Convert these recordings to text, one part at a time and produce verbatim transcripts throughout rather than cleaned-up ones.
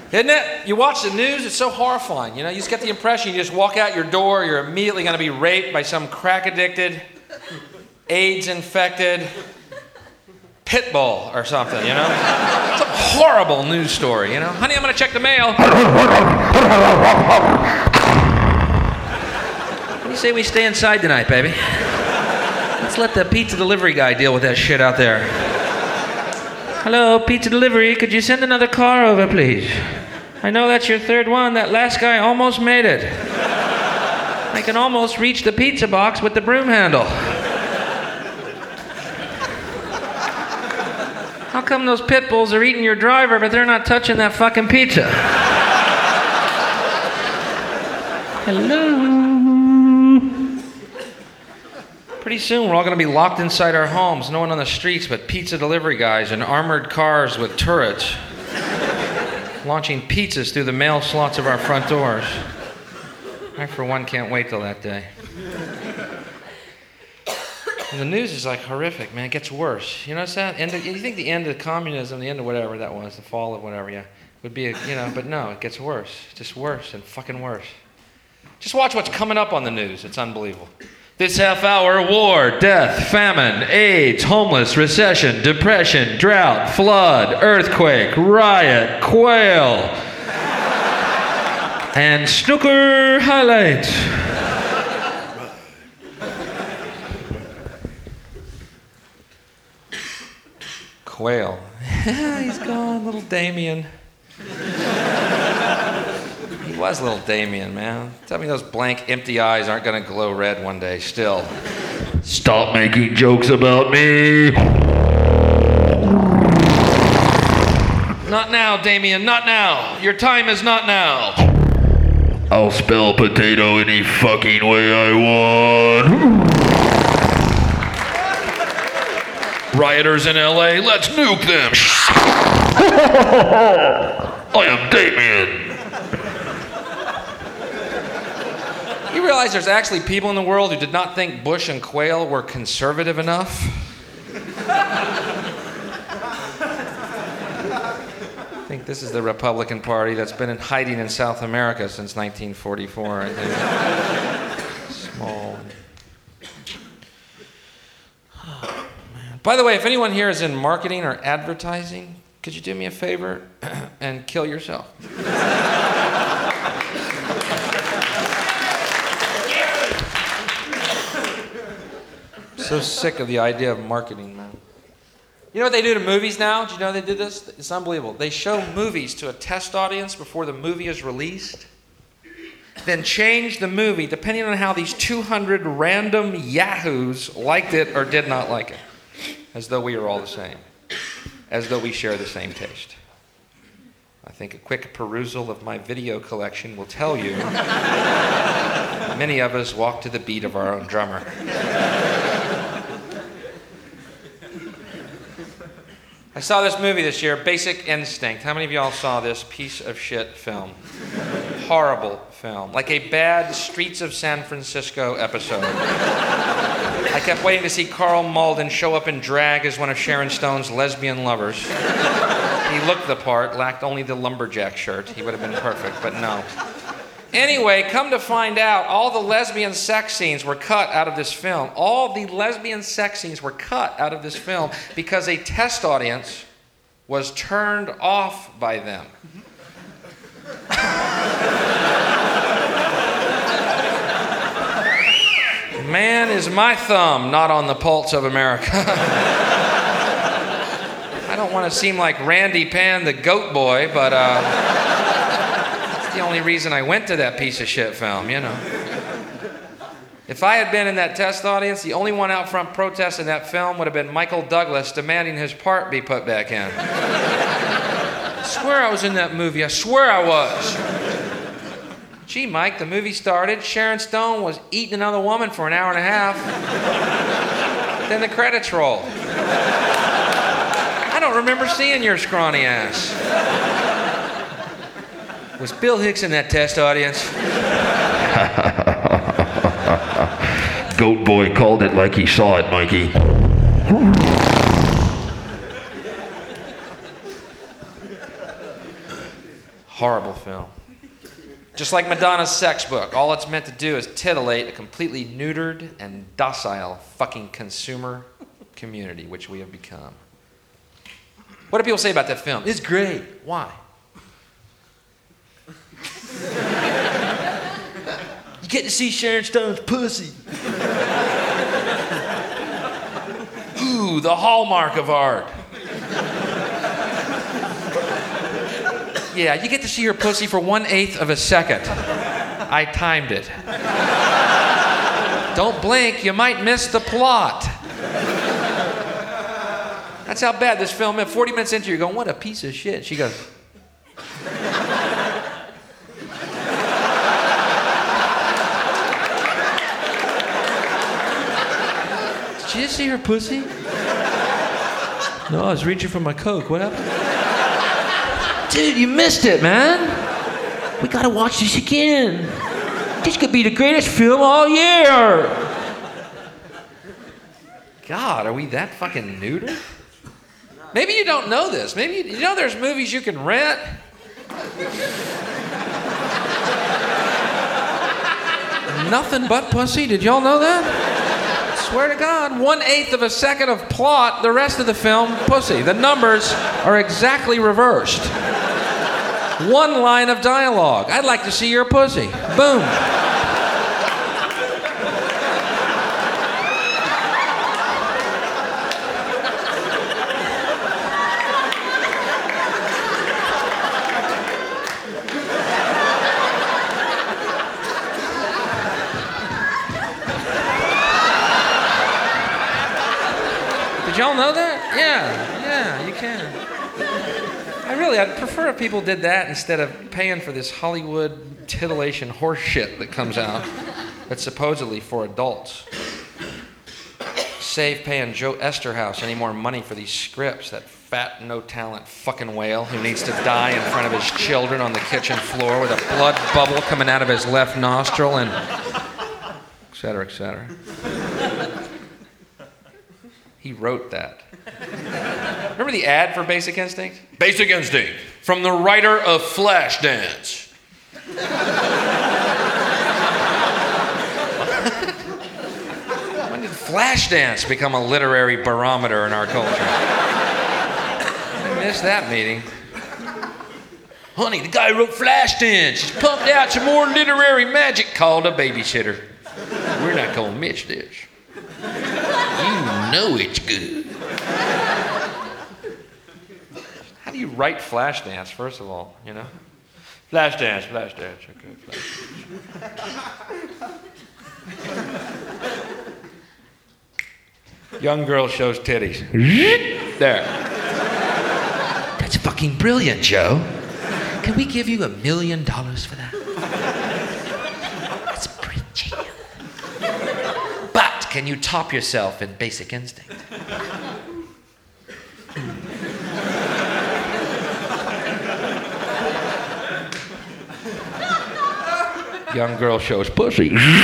Isn't it? You watch the news, it's so horrifying. You know, you just get the impression you just walk out your door, you're immediately going to be raped by some crack-addicted, AIDS-infected pit bull or something, you know? It's a horrible news story, you know? Honey, I'm going to check the mail. What do you say we stay inside tonight, baby? Let's let the pizza delivery guy deal with that shit out there. Hello, pizza delivery. Could you send another car over, please? I know that's your third one. That last guy almost made it. I can almost reach the pizza box with the broom handle. How come those pit bulls are eating your driver, but they're not touching that fucking pizza? Hello? Pretty soon we're all going to be locked inside our homes, no one on the streets but pizza delivery guys in armored cars with turrets, launching pizzas through the mail slots of our front doors. I, for one, can't wait till that day. And the news is like horrific, man. It gets worse. You notice that? End of, you think the end of communism, the end of whatever that was, the fall of whatever, yeah, would be, a, you know, but no, it gets worse. Just worse and fucking worse. Just watch what's coming up on the news. It's unbelievable. This half hour, war, death, famine, AIDS, homeless, recession, depression, drought, flood, earthquake, riot, quail, and snooker highlights. Quail. He's gone, little Damien. He was little Damien, man. Tell me those blank, empty eyes aren't going to glow red one day still. Stop making jokes about me. Not now, Damien, not now. Your time is not now. I'll spell potato any fucking way I want. Rioters in L A, let's nuke them. I am Damien. You realize there's actually people in the world who did not think Bush and Quayle were conservative enough? I think this is the Republican Party that's been in hiding in South America since nineteen forty-four, I think. Small. Oh, man. By the way, if anyone here is in marketing or advertising, could you do me a favor and kill yourself? So sick of the idea of marketing, man. You know what they do to movies now? Do you know they did this? It's unbelievable. They show movies to a test audience before the movie is released, then change the movie depending on how these two hundred random yahoos liked it or did not like it. As though we are all the same. As though we share the same taste. I think a quick perusal of my video collection will tell you many of us walk to the beat of our own drummer. I saw this movie this year, Basic Instinct. How many of y'all saw this piece of shit film? Horrible film. Like a bad Streets of San Francisco episode. I kept waiting to see Carl Malden show up in drag as one of Sharon Stone's lesbian lovers. He looked the part, lacked only the lumberjack shirt. He would have been perfect, but no. Anyway, come to find out, all the lesbian sex scenes were cut out of this film. All the lesbian sex scenes were cut out of this film because a test audience was turned off by them. Man is my thumb, not on the pulse of America. I don't want to seem like Randy Pan, the goat boy, but uh... the only reason I went to that piece of shit film, you know. If I had been in that test audience, the only one out front protesting that film would have been Michael Douglas demanding his part be put back in. I swear I was in that movie. I swear I was. Gee, Mike, the movie started. Sharon Stone was eating another woman for an hour and a half. Then the credits rolled. I don't remember seeing your scrawny ass. Was Bill Hicks in that test audience? Goat boy called it like he saw it, Mikey. Horrible film. Just like Madonna's sex book, all it's meant to do is titillate a completely neutered and docile fucking consumer community, which we have become. What do people say about that film? It's great. Why? You get to see Sharon Stone's pussy. Ooh, the hallmark of art. Yeah, you get to see her pussy for one-eighth of a second. I timed it. Don't blink, you might miss the plot. That's how bad this film is. forty minutes into it, you're going, what a piece of shit. She goes... Did you just see her pussy? No, I was reaching for my Coke. What happened? Dude, you missed it, man. We gotta watch this again. This could be the greatest film all year. God, are we that fucking neutered? Maybe you don't know this. Maybe you, you know there's movies you can rent. Nothing but pussy. Did y'all know that? Swear to God, one-eighth of a second of plot, the rest of the film, pussy. The numbers are exactly reversed. One line of dialogue. I'd like to see your pussy. Boom. Did y'all know that? Yeah, yeah, you can. I really, I'd prefer if people did that instead of paying for this Hollywood titillation horse shit that comes out that's supposedly for adults. Save paying Joe Esterhaus any more money for these scripts, that fat, no-talent fucking whale who needs to die in front of his children on the kitchen floor with a blood bubble coming out of his left nostril and et cetera, et cetera. He wrote that. Remember the ad for Basic Instinct? Basic Instinct, from the writer of Flashdance. When did Flashdance become a literary barometer in our culture? I missed that meeting. Honey, the guy who wrote Flashdance. He's pumped out some more literary magic called a babysitter. We're not gonna miss this. You know it's good. How do you write Flashdance, first of all, you know? Flashdance, Flashdance, okay, Flashdance. Young girl shows titties. There. That's fucking brilliant, Joe. Can we give you a million dollars for that? That's pretty genius. But can you top yourself in Basic Instinct? Young girl shows pussy.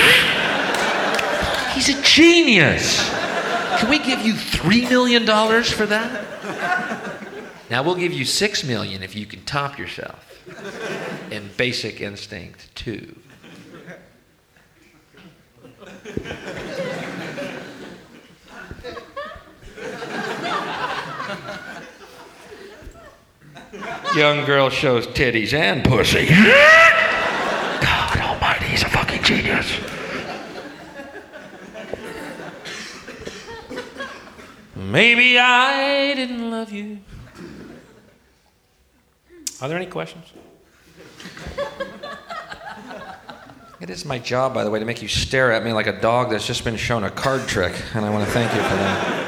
He's a genius. Can we give you three million dollars for that? Now we'll give you six million if you can top yourself in Basic Instinct two. Young girl shows titties and pussy. God almighty, he's a fucking genius. Maybe I didn't love you. Are there any questions? It is my job, by the way, to make you stare at me like a dog that's just been shown a card trick, and I want to thank you for that.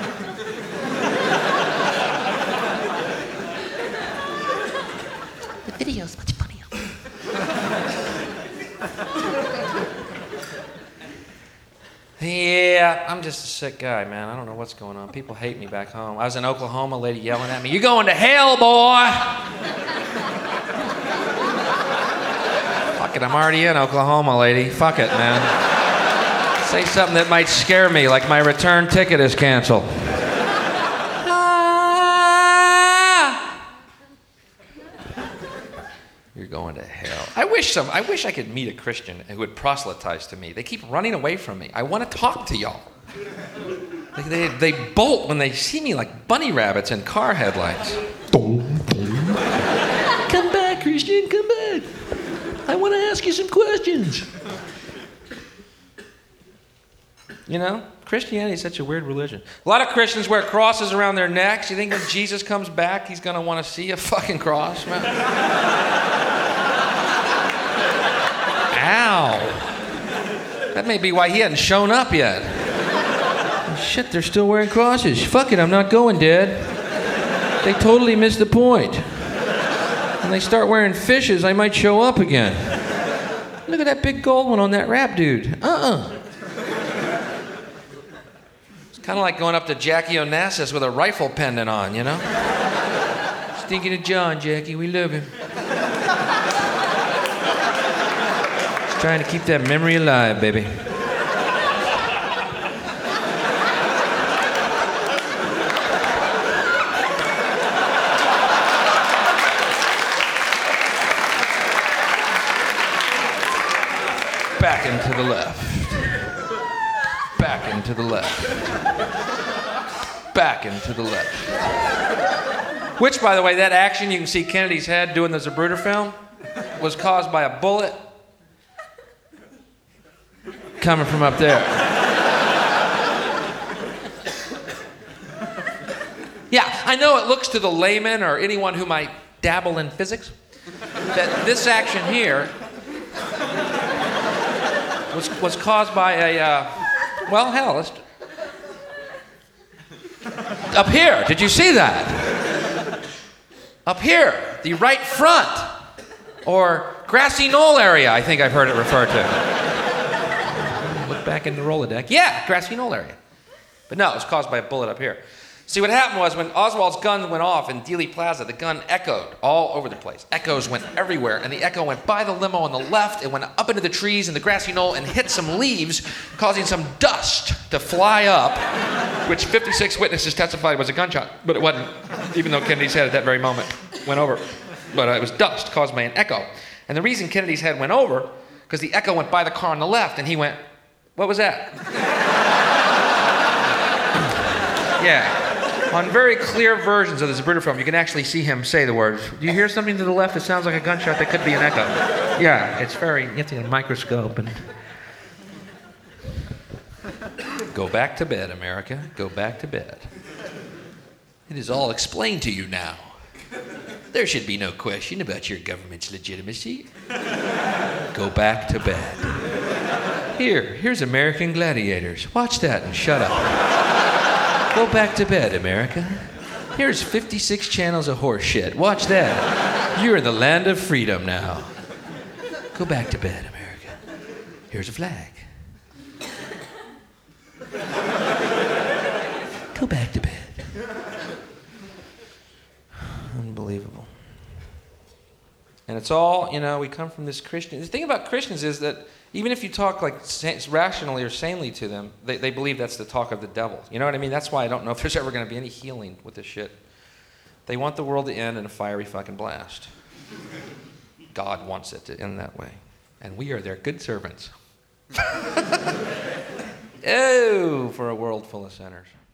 The video's much funnier. Yeah, I'm just a sick guy, man. I don't know what's going on. People hate me back home. I was in Oklahoma, a lady yelling at me, "You going to hell, boy!" Fuck it, I'm already in Oklahoma, lady. Fuck it, man. Say something that might scare me, like my return ticket is canceled. Ah! You're going to hell. I wish some. I wish I could meet a Christian who would proselytize to me. They keep running away from me. I want to talk to y'all. Like they, they bolt when they see me like bunny rabbits in car headlights. Come back, Christian, come back. I want to ask you some questions. You know, Christianity is such a weird religion. A lot of Christians wear crosses around their necks. You think when Jesus comes back, he's going to want to see a fucking cross? Man? Ow. That may be why he hadn't shown up yet. Shit, they're still wearing crosses. Fuck it, I'm not going, Dad. They totally missed the point. When they start wearing fishes, I might show up again. Look at that big gold one on that rap dude. Uh-uh. It's kind of like going up to Jackie Onassis with a rifle pendant on, you know? Stinking of John, Jackie, we love him. Just trying to keep that memory alive, baby. Back and to the left. Back and to the left. Back and to the left. Which, by the way, that action you can see Kennedy's head doing the Zapruder film was caused by a bullet coming from up there. Yeah, I know it looks to the layman or anyone who might dabble in physics that this action here was, was caused by a, uh, well, hell, let's... Up here, did you see that? Up here, the right front, or grassy knoll area, I think I've heard it referred to. Look back in the Rolodex. Yeah, grassy knoll area. But no, it was caused by a bullet up here. See, what happened was when Oswald's gun went off in Dealey Plaza, the gun echoed all over the place. Echoes went everywhere, and the echo went by the limo on the left, it went up into the trees in the grassy knoll and hit some leaves, causing some dust to fly up, which fifty-six witnesses testified was a gunshot, but it wasn't, even though Kennedy's head at that very moment went over. But uh, it was dust caused by an echo. And the reason Kennedy's head went over, because the echo went by the car on the left, and he went, what was that? Yeah. On very clear versions of the Zapruder film, you can actually see him say the words. Do you hear something to the left that sounds like a gunshot that could be an echo? Yeah, it's very, you have to get a microscope and... Go back to bed, America. Go back to bed. It is all explained to you now. There should be no question about your government's legitimacy. Go back to bed. Here, here's American Gladiators. Watch that and shut up. Go back to bed, America. Here's fifty-six channels of horse shit. Watch that. You're in the land of freedom now. Go back to bed, America. Here's a flag. Go back to bed. Unbelievable. And it's all, you know, we come from this Christian... The thing about Christians is that even if you talk like rationally or sanely to them, they, they believe that's the talk of the devil. You know what I mean? That's why I don't know if there's ever going to be any healing with this shit. They want the world to end in a fiery fucking blast. God wants it to end that way. And we are their good servants. Oh, for a world full of sinners.